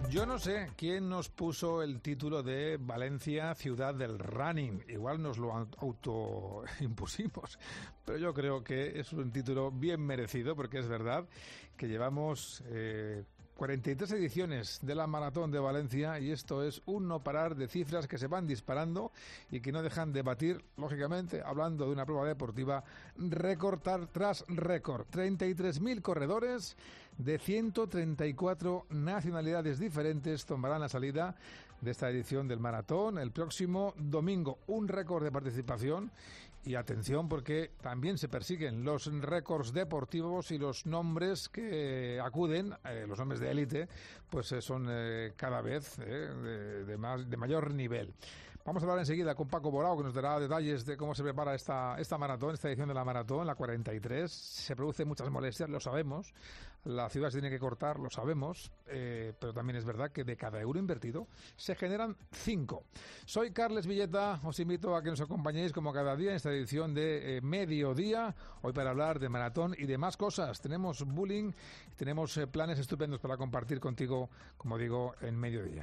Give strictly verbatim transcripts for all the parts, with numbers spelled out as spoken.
Yo no sé quién nos puso el título de Valencia, ciudad del running. Igual nos lo autoimpusimos, pero yo creo que es un título bien merecido, porque es verdad que llevamos eh, cuarenta y tres ediciones de la Maratón de Valencia y esto es un no parar de cifras que se van disparando y que no dejan de batir, lógicamente, hablando de una prueba deportiva, récord tras récord. treinta y tres mil corredores de ciento treinta y cuatro nacionalidades diferentes tomarán la salida de esta edición del maratón el próximo domingo. Un récord de participación y atención, porque también se persiguen los récords deportivos y los nombres que acuden, eh, los nombres de élite, pues eh, son eh, cada vez eh, de, de, más, de mayor nivel. Vamos a hablar enseguida con Paco Borao, que nos dará detalles de cómo se prepara esta, esta maratón, esta edición de la maratón, la cuarenta y tres. Se producen muchas molestias, lo sabemos. La ciudad se tiene que cortar, lo sabemos. Eh, pero también es verdad que de cada euro invertido se generan cinco. Soy Carles Villeta, os invito a que nos acompañéis como cada día en esta edición de eh, Mediodía, hoy para hablar de maratón y de más cosas. Tenemos bullying, tenemos eh, planes estupendos para compartir contigo, como digo, en Mediodía.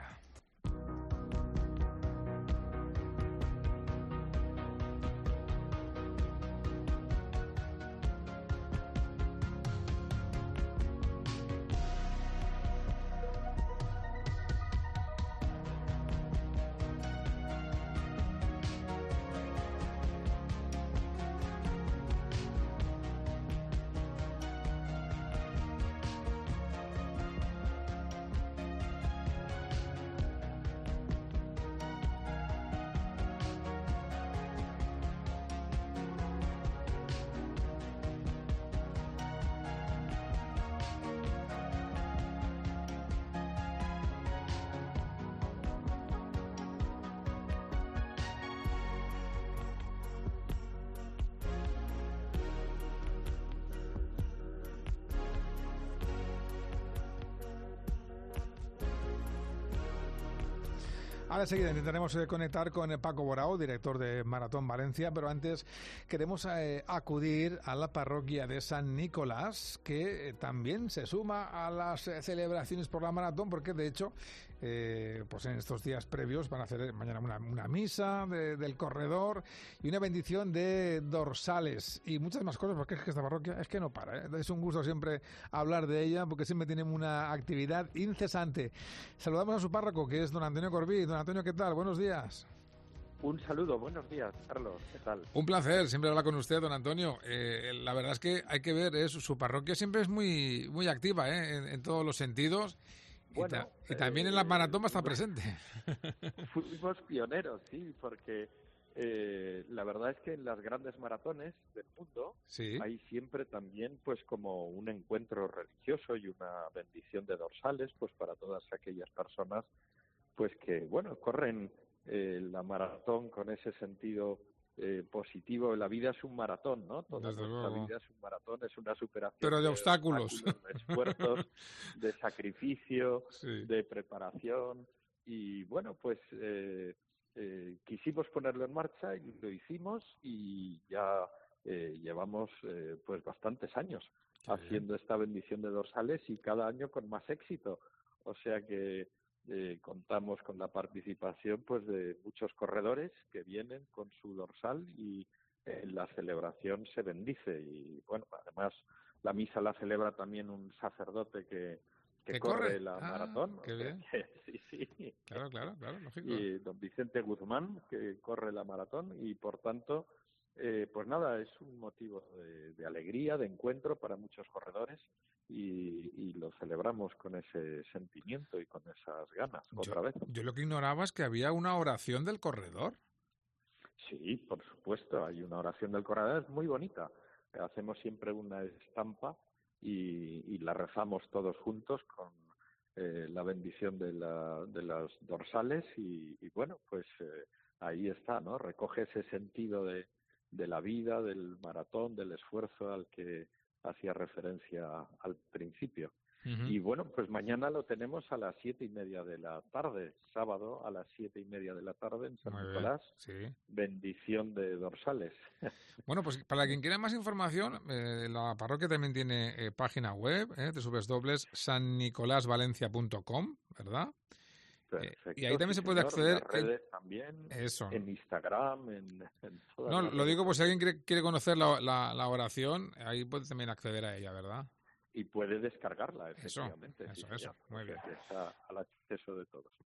Ahora enseguida intentaremos eh, conectar con eh, Paco Borao, director de Maratón Valencia, pero antes queremos eh, acudir a la parroquia de San Nicolás, que eh, también se suma a las eh, celebraciones por la maratón, porque de hecho, eh, pues en estos días previos van a hacer mañana una, una misa de, del corredor y una bendición de dorsales y muchas más cosas, porque es que esta parroquia es que no para, ¿eh? Es un gusto siempre hablar de ella, porque siempre tienen una actividad incesante. Saludamos a su párroco, que es don Antonio Corbí. Don Antonio, ¿qué tal? Buenos días. Un saludo, buenos días, Carlos, ¿qué tal? Un placer siempre hablar con usted, don Antonio. Eh, la verdad es que hay que ver, eh, su, su parroquia siempre es muy muy activa, eh, en, en todos los sentidos. Bueno, y, ta y también eh, en la maratón va a estar presente. Fuimos pioneros, sí, porque eh, la verdad es que en las grandes maratones del mundo sí. hay siempre también pues como un encuentro religioso y una bendición de dorsales pues para todas aquellas personas pues que, bueno, corren eh, la maratón con ese sentido eh, positivo. La vida es un maratón, ¿no? Toda Desde nuestra luego. vida es un maratón, es una superación Pero de, de obstáculos. obstáculos, de esfuerzos, de sacrificio, sí. de preparación. Y, bueno, pues eh, eh, quisimos ponerlo en marcha y lo hicimos y ya eh, llevamos eh, pues bastantes años Qué haciendo bien. esta bendición de dorsales y cada año con más éxito. O sea que Eh, contamos con la participación pues de muchos corredores que vienen con su dorsal y en eh, la celebración se bendice y bueno, además la misa la celebra también un sacerdote que, que, ¿Que corre, corre la ah, maratón. Qué bien. Que, sí, sí. Claro, claro, claro, lógico. Y don Vicente Guzmán, que corre la maratón y por tanto, eh, pues nada, es un motivo de, de alegría, de encuentro para muchos corredores. Y, y lo celebramos con ese sentimiento y con esas ganas, otra yo, vez. Yo lo que ignoraba es que había una oración del corredor. Sí, por supuesto, hay una oración del corredor, es muy bonita. Hacemos siempre una estampa y, y la rezamos todos juntos con eh, la bendición de, la, de las dorsales y, y bueno, pues eh, ahí está, ¿no? Recoge ese sentido de, de la vida, del maratón, del esfuerzo al que hacía referencia al principio. Uh-huh. Y bueno, pues mañana lo tenemos a las siete y media de la tarde, sábado a las siete y media de la tarde en San Muy Nicolás. Sí. Bendición de dorsales. Bueno, pues para quien quiera más información, eh, la parroquia también tiene eh, página web, eh, doble u doble u doble u punto san nicolás valencia punto com, ¿verdad? Perfecto, eh, y ahí también sí, se puede señor. acceder En las redes en... también, Eso. en Instagram, en, en todas No, las lo redes digo por si alguien sociales. quiere, quiere conocer la, la, la oración, ahí puede también acceder a ella, ¿verdad? Y puede descargarla, Eso, efectivamente. eso, sí, eso. Muy o sea, bien. que está al acceso de todos.